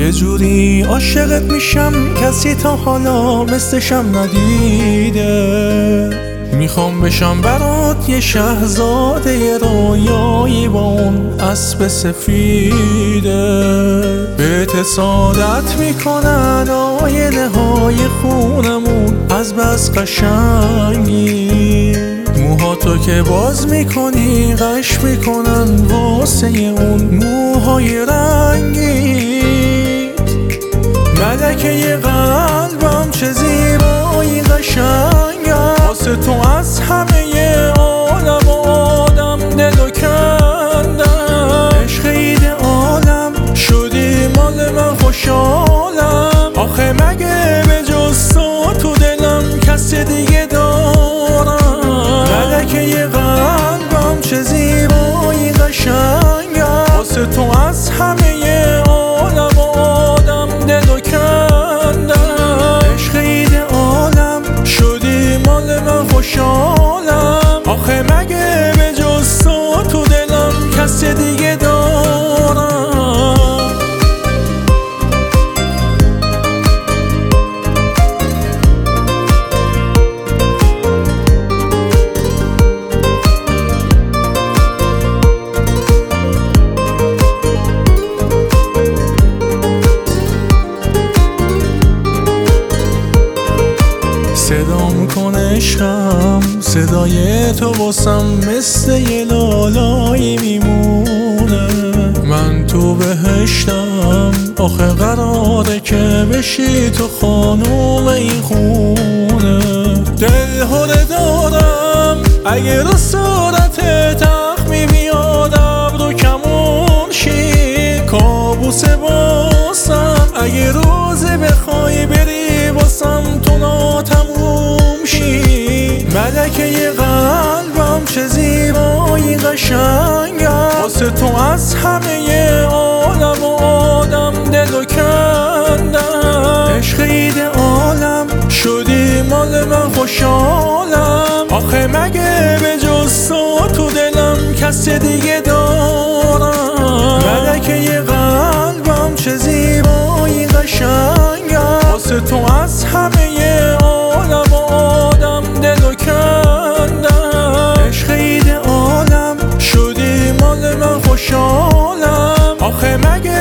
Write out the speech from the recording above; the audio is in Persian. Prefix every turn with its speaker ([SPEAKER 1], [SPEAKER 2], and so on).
[SPEAKER 1] یه جوری عاشقت میشم کسی تا حالا مثلشم ندیده. میخوام بشم برات یه شهزاده رویایی با اون اسب سفیده. بهت سعادت میکنن آینه های خونمون از بس قشنگی. موهاتو که باز میکنی قش میکنن واسه اون موهای رنگی. ملکه قلبم چه زیبایی قشنگم، واسه تو از همه عالم و آدم دلو کندم. عشق ایدئالم شدی مال من خوشحالم، آخه مگه به جز تو تو دلم کس دیگه دارم. ملکه قلبم چه زیبایی قشنگم، واسه تو از همه عالم و آدم دلو کندم. عشق ایدئالم شدی مال من خوشحالم، آخه مگه به جز تو تو دلم کس دیگه دارم. صدا میکنه عشقم، صدای تو واسم مثل یه لالایی میمونه. من تو بهشتم، آخه قراره که بشی تو خانوم این خونه. دل هره دارم اگه رو صورت تخمی بیاد ابرو کمون شی. کابوس باسم اگه روزه بخوای بری واسم تو ناتموم شی. ملکه قلبم چه زیبایی قشنگم، واسه تو از همه عالم و آدم دلو کندم. عشق ایدئالم شدی مال من خوشحالم، آخه مگه به جز تو تو دلم کس دیگه دارم. ملکه قلبم چه زیبایی قشنگم، واسه تو از همه عالم و آدم دلو کندم. عشق ایدئالم شدی مال من خوشحالم، آخه مگه